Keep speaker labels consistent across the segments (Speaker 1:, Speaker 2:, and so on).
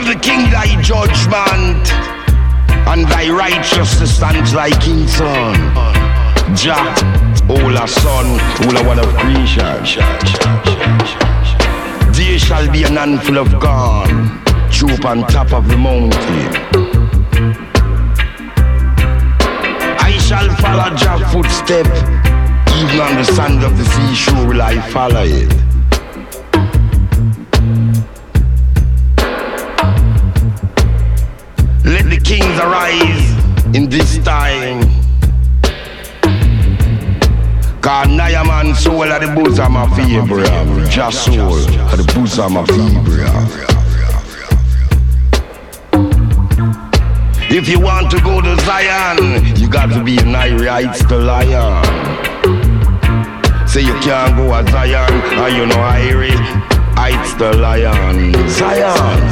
Speaker 1: the king thy judgment, and thy righteousness stands like king's son. Jah, Ola son, Ola one of creation. There shall be an handful of corn, troop on top of the mountain. I shall follow Jah's footstep, even on the sand of the seashore will I follow it. Let the kings arise in this time, 'cause Naaman soul at the bosom of Abraham, Jah soul at the bosom of Abraham. If you want to go to Zion, you got to be in Heights to Lion. Say you can't go to Zion, and you know Heights to Lion. Zion.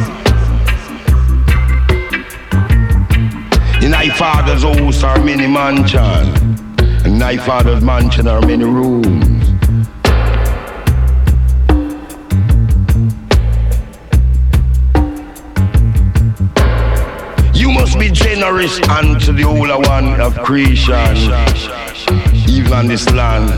Speaker 1: In thy father's house are many mansions, and thy father's mansion are many rooms. You must be generous unto the Holy One of creation, even on this land.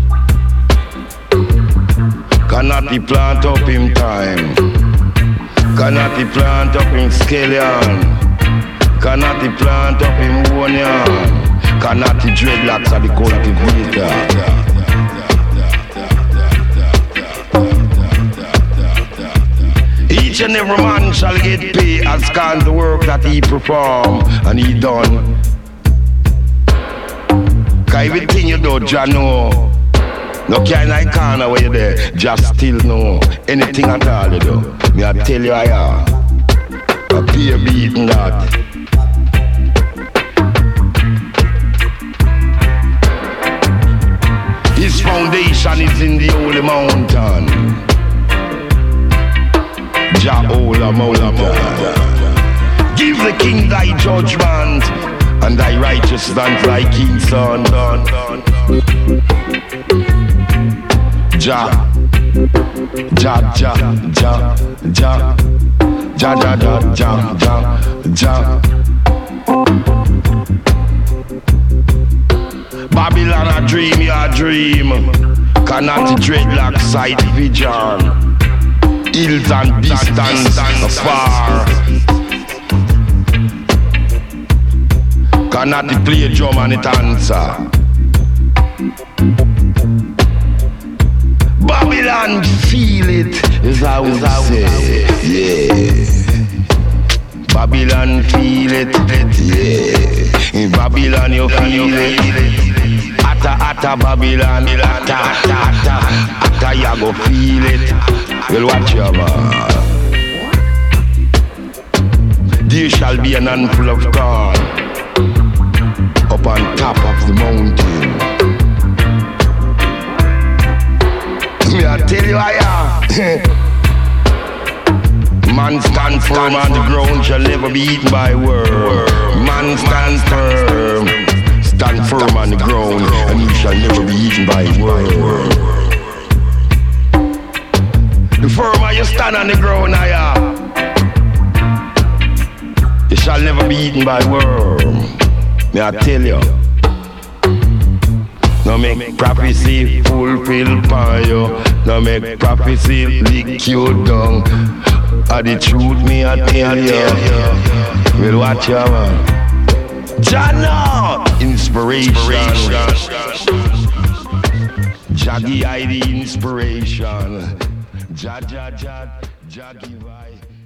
Speaker 1: Cannot he plant up in time? Cannot he plant up in scallion? Cannot he plant up in Wonian? Cannot he dreadlocks at the cultivator? Each and every man shall get paid as can the work that he perform and he done. 'Cause everything you do, Jah know. No kind of corner where you there, just still know. Anything at all you do, me I tell you I am. A peer beating that. His foundation is in the holy mountain, Jah Ola mountain. Give the king thy judgment, and thy righteousness thy king's son. Jah, Jah, Jah, Jah, Jah, Jah, Jah, Jah, Jah, Jah. Babylon a dream, you a dream. Cannot dreadlock sight vision. Hills and distance afar. Cannot play drum and it answer. Babylon feel it, is how we say. Yeah. Babylon feel it, yeah. In Babylon you feel it. Atta Babylon, atta you go feel it. Well watch your man. There shall be an handful of corn up on top of the mountain. Me I tell you I am. Man stand firm on the ground shall never be eaten by worm. Man stand firm. Stand firm on the ground, and you shall never be eaten by worm. The firmer you stand on the ground, you shall never be eaten by worm. May I tell you? No make prophecy fulfill by you. No make prophecy lick you down. And the truth me I tell you. Well watch your man. Jah inspiration. Jaggy I the inspiration. Jah give I.